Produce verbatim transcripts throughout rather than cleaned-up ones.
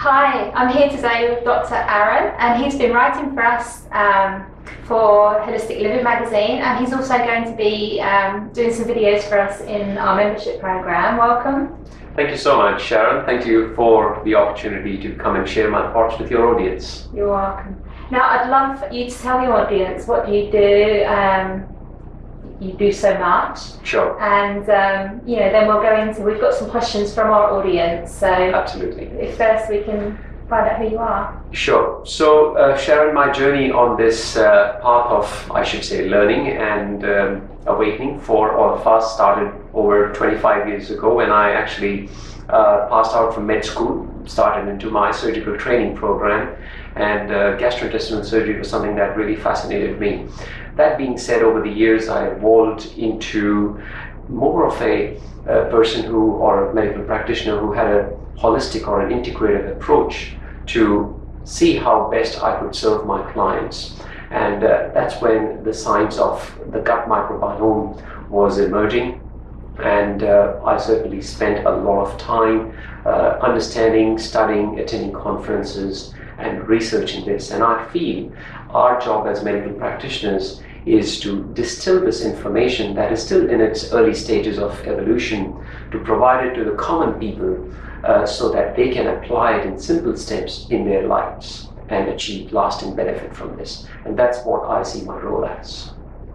Hi, I'm here today with Doctor Aaron, and he's been writing for us um, for Holistic Living magazine, and he's also going to be um, doing some videos for us in our membership program. Welcome. Thank you so much, Sharon. Thank you for the opportunity to come and share my thoughts with your audience. You're welcome. Now, I'd love for you to tell your audience what you do. Um, you do so much. Sure. And um, you know, then we'll go into. We've got some questions from our audience. So absolutely. If first we can find out who you are. Sure. So, uh, Sharon, my journey on this uh, path of, I should say, learning and um, awakening for all of us started over twenty-five years ago when I actually uh, passed out from med school, started into my surgical training program, and uh, gastrointestinal surgery was something that really fascinated me. That being said, over the years I evolved into more of a, a person who, or a medical practitioner who had a holistic or an integrative approach to see how best I could serve my clients. And uh, that's when the science of the gut microbiome was emerging. And uh, I certainly spent a lot of time uh, understanding, studying, attending conferences, and researching this. And I feel our job as medical practitioners is to distill this information that is still in its early stages of evolution, to provide it to the common people uh, so that they can apply it in simple steps in their lives and achieve lasting benefit from this. And that's what I see my role as.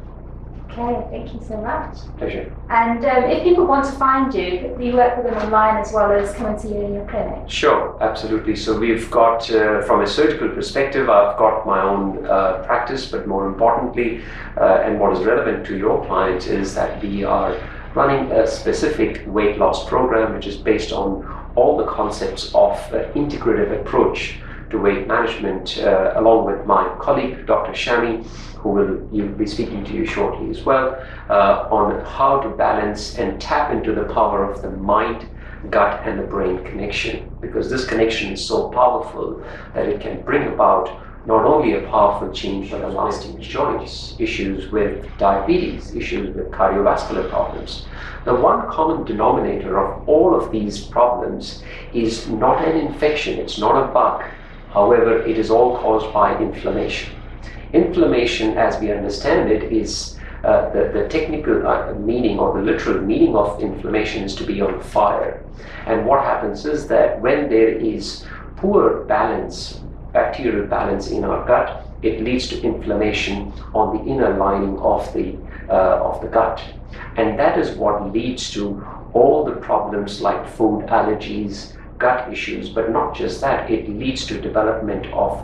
Okay, thank you so much. Pleasure. And um, if people want to find you, do you work with them online as well as coming to you in your clinic? Sure, absolutely. So we've got, uh, from a surgical perspective, I've got my own uh, practice, but more importantly, uh, and what is relevant to your client is that we are running a specific weight loss program, which is based on all the concepts of an integrative approach to weight management, uh, along with my colleague, Doctor Shami, who will you'll be speaking to you shortly as well, uh, on how to balance and tap into the power of the mind, gut, and the brain connection. Because this connection is so powerful that it can bring about not only a powerful change, but a lasting joints, issues with diabetes, issues with cardiovascular problems. The one common denominator of all of these problems is not an infection, it's not a bug. However, it is all caused by inflammation. Inflammation, as we understand it, is uh, the, the technical uh, meaning or the literal meaning of inflammation is to be on fire. And what happens is that when there is poor balance, bacterial balance in our gut, it leads to inflammation on the inner lining of the, uh, of the gut. And that is what leads to all the problems like food allergies, gut issues, but not just that, it leads to development of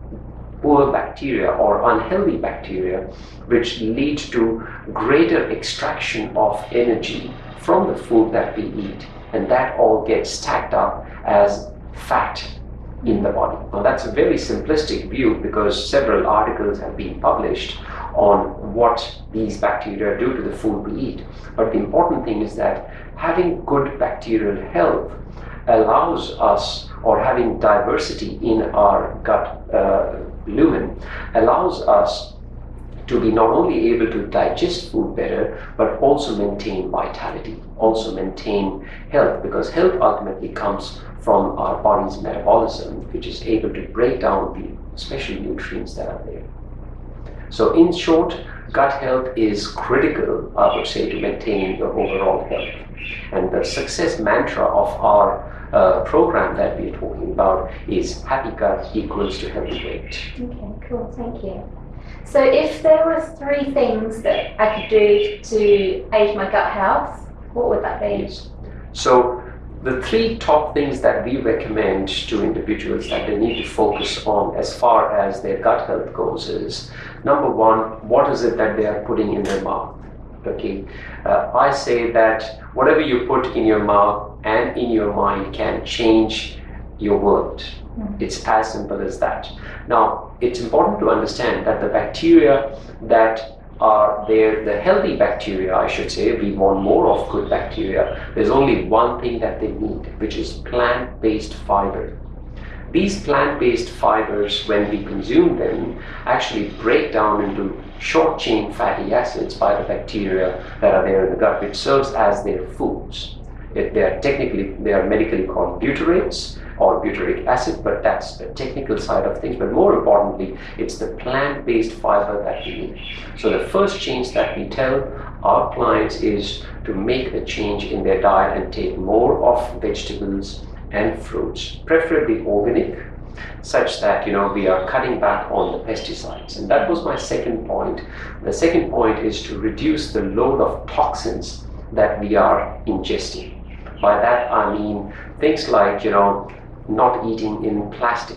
poor bacteria or unhealthy bacteria, which leads to greater extraction of energy from the food that we eat, and that all gets stacked up as fat in the body. Now that's a very simplistic view because several articles have been published on what these bacteria do to the food we eat. But the important thing is that having good bacterial health allows us, or having diversity in our gut uh, lumen, allows us to be not only able to digest food better, but also maintain vitality, also maintain health, because health ultimately comes from our body's metabolism, which is able to break down the special nutrients that are there. So in short, gut health is critical, I would say, to maintaining your overall health. And the success mantra of our uh, program that we're talking about is happy gut equals to healthy weight. Okay, cool, thank you. So if there were three things that I could do to aid my gut health, what would that be? Yes. So the three top things that we recommend to individuals that they need to focus on as far as their gut health goes is, number one, what is it that they are putting in their mouth? Okay, uh, I say that whatever you put in your mouth and in your mind can change your world. Mm-hmm. It's as simple as that. Now, it's important to understand that the bacteria that are there, the healthy bacteria, I should say, we want more of good bacteria. There's only one thing that they need, which is plant-based fiber. These plant-based fibers, when we consume them, actually break down into short-chain fatty acids by the bacteria that are there in the gut, which serves as their foods. It, they are technically, they are medically called butyrates, or butyric acid, but that's the technical side of things. But more importantly, it's the plant-based fiber that we need. So the first change that we tell our clients is to make a change in their diet and take more of vegetables and fruits, preferably organic, such that, you know, we are cutting back on the pesticides. And that was my second point. The second point is to reduce the load of toxins that we are ingesting. By that I mean things like, you know, not eating in plastic,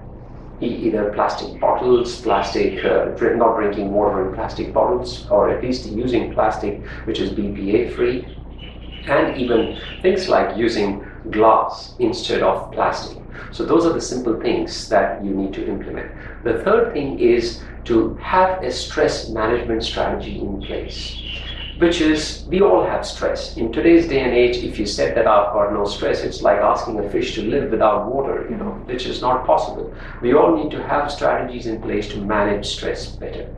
e either plastic bottles, plastic, uh, drink, not drinking water in plastic bottles, or at least using plastic which is B P A free, and even things like using glass instead of plastic. So those are the simple things that you need to implement. The third thing is to have a stress management strategy in place, which is, we all have stress. In today's day and age, if you said that I've got no stress, it's like asking a fish to live without water, you know, which is not possible. We all need to have strategies in place to manage stress better.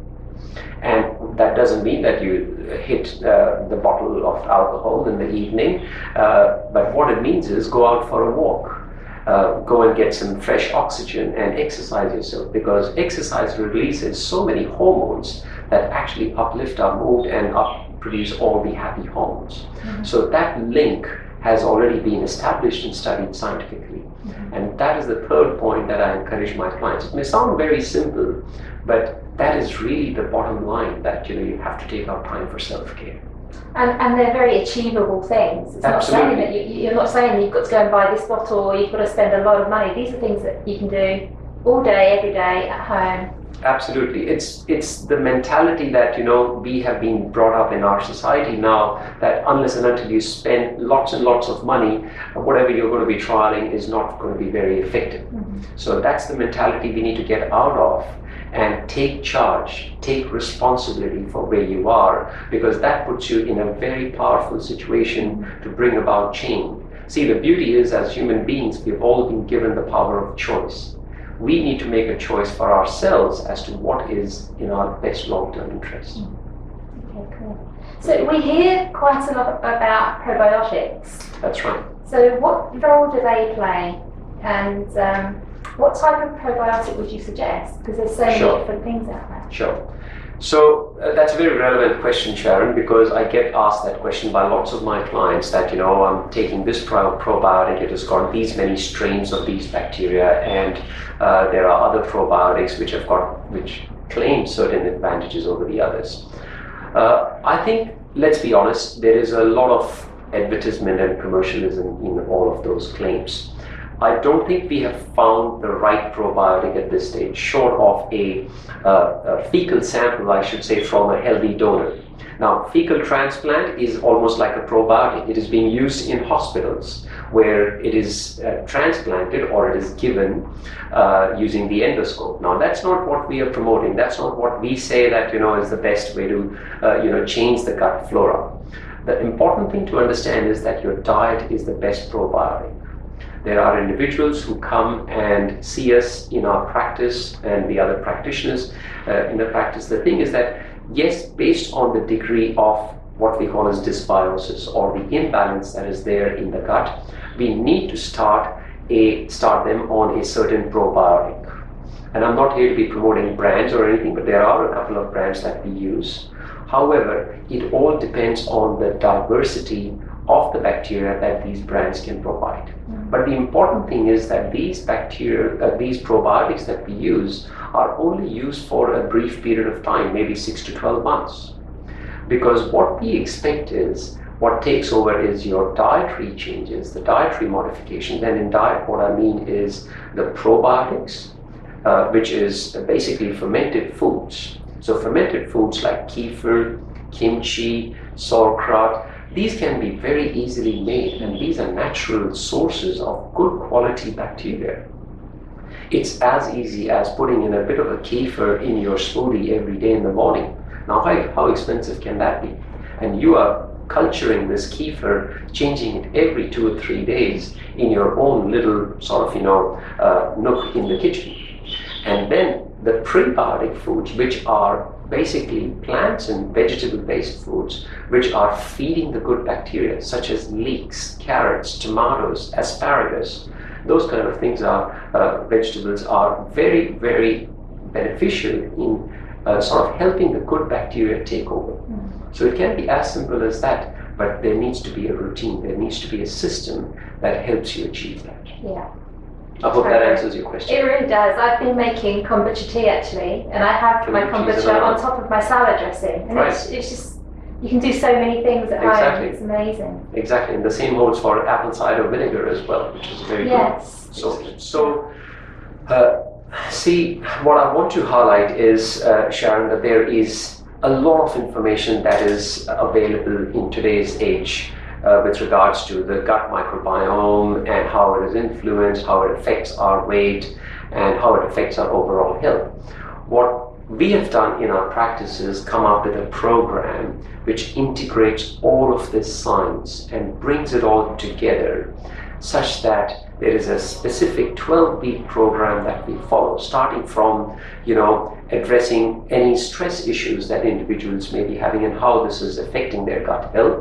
And that doesn't mean that you hit uh, the bottle of alcohol in the evening, uh, but what it means is go out for a walk. Uh, go and get some fresh oxygen and exercise yourself, because exercise releases so many hormones that actually uplift our mood and up produce all the happy hormones. Mm-hmm. So that link has already been established and studied scientifically. Mm-hmm. And that is the third point that I encourage my clients. It may sound very simple, but that is really the bottom line, that, you know, you have to take our time for self-care. And, and they're very achievable things. It's Absolutely. not saying that you, you're not saying you've got to go and buy this bottle or you've got to spend a lot of money. These are things that you can do all day, every day at home. Absolutely. It's it's the mentality that, you know, we have been brought up in our society now, that unless and until you spend lots and lots of money, whatever you're going to be trialing is not going to be very effective. Mm-hmm. So that's the mentality we need to get out of and take charge, take responsibility for where you are, because that puts you in a very powerful situation to bring about change. See, the beauty is, as human beings, we've all been given the power of choice. We need to make a choice for ourselves as to what is in our best long-term interest. Okay, cool. So we hear quite a lot about probiotics. That's right. So what role do they play? And um, what type of probiotic would you suggest? Because there's so many Sure. different things out there. Sure. So uh, that's a very relevant question, Sharon, because I get asked that question by lots of my clients, that, you know, I'm taking this pro- probiotic, it has got these many strains of these bacteria, and uh, there are other probiotics which have got, which claim certain advantages over the others. Uh, I think, let's be honest, there is a lot of advertisement and commercialism in all of those claims. I don't think we have found the right probiotic at this stage, short of a, uh, a fecal sample, I should say, from a healthy donor. Now, fecal transplant is almost like a probiotic. It is being used in hospitals where it is uh, transplanted, or it is given uh, using the endoscope. Now, that's not what we are promoting. That's not what we say that, you know, is the best way to, uh, you know, change the gut flora. The important thing to understand is that your diet is the best probiotic. There are individuals who come and see us in our practice, and the other practitioners uh, in the practice. The thing is that, yes, based on the degree of what we call as dysbiosis, or the imbalance that is there in the gut, we need to start a start them on a certain probiotic. And I'm not here to be promoting brands or anything, but there are a couple of brands that we use. However, it all depends on the diversity of the bacteria that these brands can provide. Mm-hmm. But the important thing is that these bacteria, uh, these probiotics that we use are only used for a brief period of time, maybe six to twelve months. Because what we expect is, what takes over is your dietary changes, the dietary modifications. And in diet, what I mean is the probiotics, uh, which is basically fermented foods. So fermented foods like kefir, kimchi, sauerkraut, these can be very easily made, and these are natural sources of good quality bacteria. It's as easy as putting in a bit of a kefir in your smoothie every day in the morning. Now, how, how expensive can that be? And you are culturing this kefir, changing it every two or three days in your own little sort of, you know, uh, nook in the kitchen. And then the prebiotic foods, which are basically plants and vegetable-based foods, which are feeding the good bacteria, such as leeks, carrots, tomatoes, asparagus. those kind of things are, uh, vegetables are very, very beneficial in uh, sort of helping the good bacteria take over. Mm. So it can be as simple as that, but there needs to be a routine, there needs to be a system that helps you achieve that. Yeah. I hope that answers your question. It really does. I've been making kombucha tea actually, and I have my kombucha on top of my salad dressing, and right. it's, it's just, you can do so many things at exactly. home. It's amazing. Exactly, and the same holds for apple cider vinegar as well, which is very yes. good. So, so uh, see, what I want to highlight is, uh, Sharon, that there is a lot of information that is available in today's age. Uh, with regards to the gut microbiome and how it is influenced, how it affects our weight, and how it affects our overall health. What we have done in our practice is come up with a program which integrates all of this science and brings it all together such that there is a specific twelve-week program that we follow, starting from, you know, addressing any stress issues that individuals may be having and how this is affecting their gut health.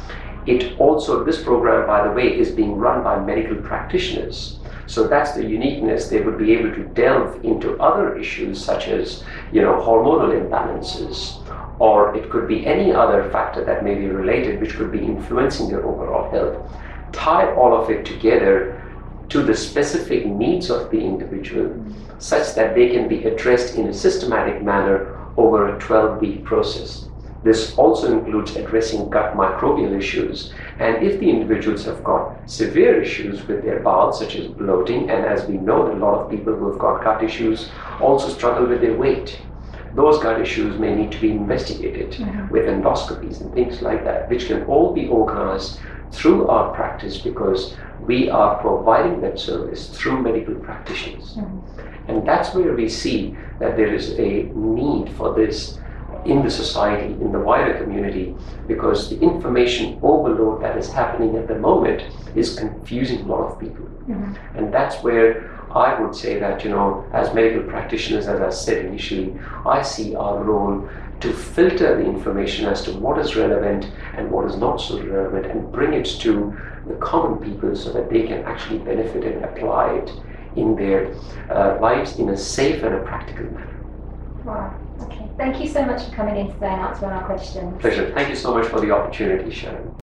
It also, this program, by the way, is being run by medical practitioners. So that's the uniqueness. They would be able to delve into other issues such as, you know, hormonal imbalances, or it could be any other factor that may be related, which could be influencing your overall health. Tie all of it together to the specific needs of the individual, such that they can be addressed in a systematic manner over a twelve-week process. This also includes addressing gut microbial issues, and if the individuals have got severe issues with their bowels, such as bloating, and as we know, a lot of people who have got gut issues also struggle with their weight. Those gut issues may need to be investigated mm-hmm. with endoscopies and things like that, which can all be organized through our practice because we are providing that service through medical practitioners. Mm-hmm. And that's where we see that there is a need for this in the society, in the wider community, because the information overload that is happening at the moment is confusing a lot of people. Mm-hmm. And that's where I would say that, you know, as medical practitioners, as I said initially, I see our role to filter the information as to what is relevant and what is not so relevant and bring it to the common people so that they can actually benefit and apply it in their uh, lives in a safe and a practical manner. Wow. Okay. Thank you so much for coming in today and answering our questions. Pleasure. Thank you so much for the opportunity, Sharon.